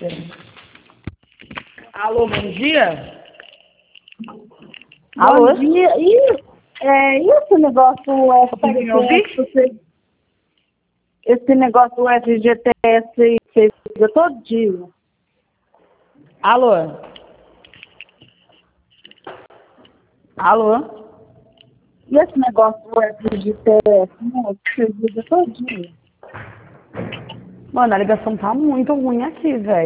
Alô, bom dia? Alô? Alô? Bom dia. E esse negócio do Consegue me ouvir? esse negócio do FGTS você liga todo dia? Alô? Alô? E esse negócio do FGTS, você liga todo dia? Mano, a ligação tá muito ruim aqui, velho.